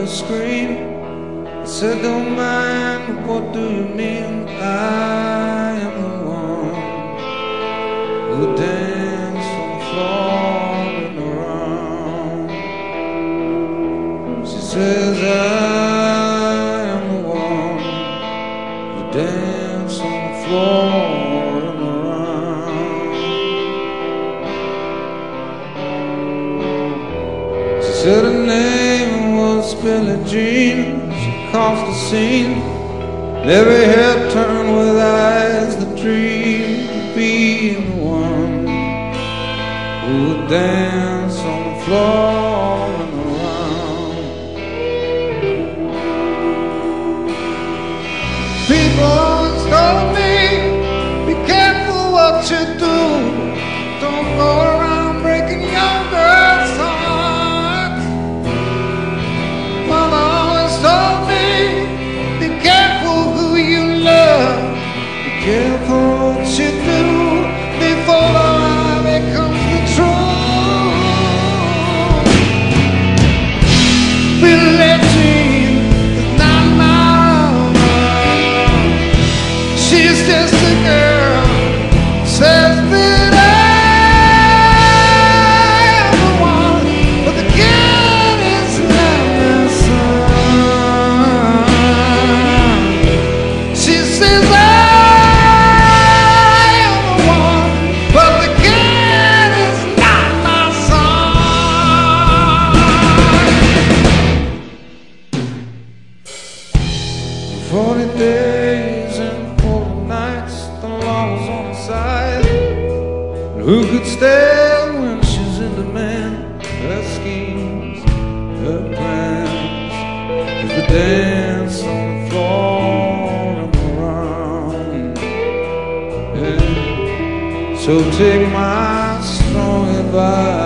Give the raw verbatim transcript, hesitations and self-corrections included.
to scream. I said, don't mind, what do you mean? I am the one who dance on the floor and around. She says, I am the one who dance on the floor and around. She said her name was Billie Jean. She caused a scene, and every head turned with eyes that dreamed of being the one who would dance on the floor and around. People always told me, be careful what you do. Don't go around breaking young girls' hearts. Mama always told me, be careful who you love. Be careful what you do before the lie becomes the truth. Billie Jean is not my own. She's just a girl, says that I am the one, but the kid is not my son. She says I am the one, but the kid is not my son. Forty days and forty nights, the law was on her side. And who could stand when she's in demand? Her schemes, her plans, is the dance on the floor and around. Yeah. So take my strong advice.